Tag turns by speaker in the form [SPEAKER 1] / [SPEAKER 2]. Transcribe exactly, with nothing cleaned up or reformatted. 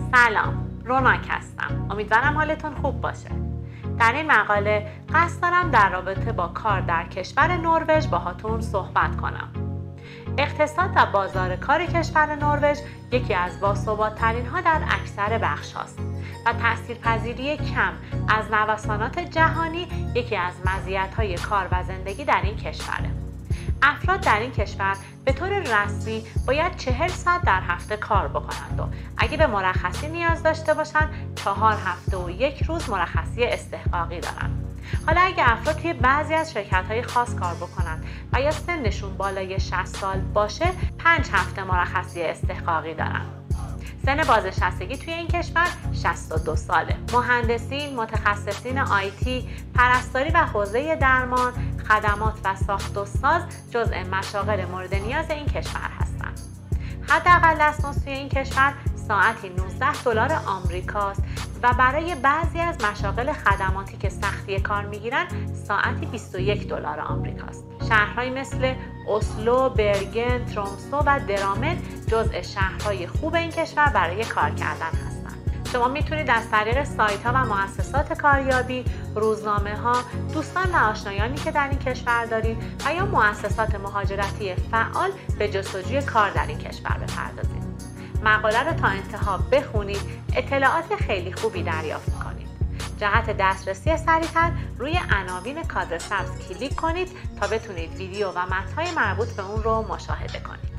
[SPEAKER 1] سلام، روناک هستم. امیدوارم حالتون خوب باشه. در این مقاله قصد دارم در رابطه با کار در کشور نروژ باهاتون صحبت کنم. اقتصاد و بازار کار کشور نروژ یکی از باثبات‌ترین ها در اکثر بخش هاست و تاثیرپذیری کم از نوسانات جهانی یکی از مزیت‌های کار و زندگی در این کشوره. افراد در این کشور به طور رسمی باید چهل ساعت در هفته کار بکنند و اگه به مرخصی نیاز داشته باشند چهار هفته و یک روز مرخصی استحقاقی دارند. حالا اگه افراد توی بعضی از شرکت‌های خاص کار بکنند و یا سنشون بالای شصت سال باشه پنج هفته مرخصی استحقاقی دارند. سن بازنشستگی توی این کشور شصت و دو ساله. مهندسین، متخصصین آیتی، پرستاری و حوزه درمان، خدمات و ساخت و ساز جزء مشاغل مورد نیاز این کشور هستند. حداقل دستمزد توی این کشور ساعتی نوزده دلار آمریکاست و برای بعضی از مشاغل خدماتی که سختی کار میگیرن ساعتی بیست و یک دلار آمریکاست. شهرهایی مثل اسلو، برگن، ترومسو و درامن جزء شهرهای خوب این کشور برای کار کردن هستند. شما میتونید از طریق سایت ها و مؤسسات کاریابی، روزنامه ها، دوستان و آشنایانی که در این کشور دارید و یا مؤسسات مهاجرتی فعال به جستجوی کار در این کشور بپردازید. مقاله رو تا انتها بخونید، اطلاعات خیلی خوبی دریافت کنید. جهت دسترسی سریع‌تر روی عناوین کادر سبز کلیک کنید تا بتونید ویدیو و متن‌های مربوط به اون رو مشاهده کنید.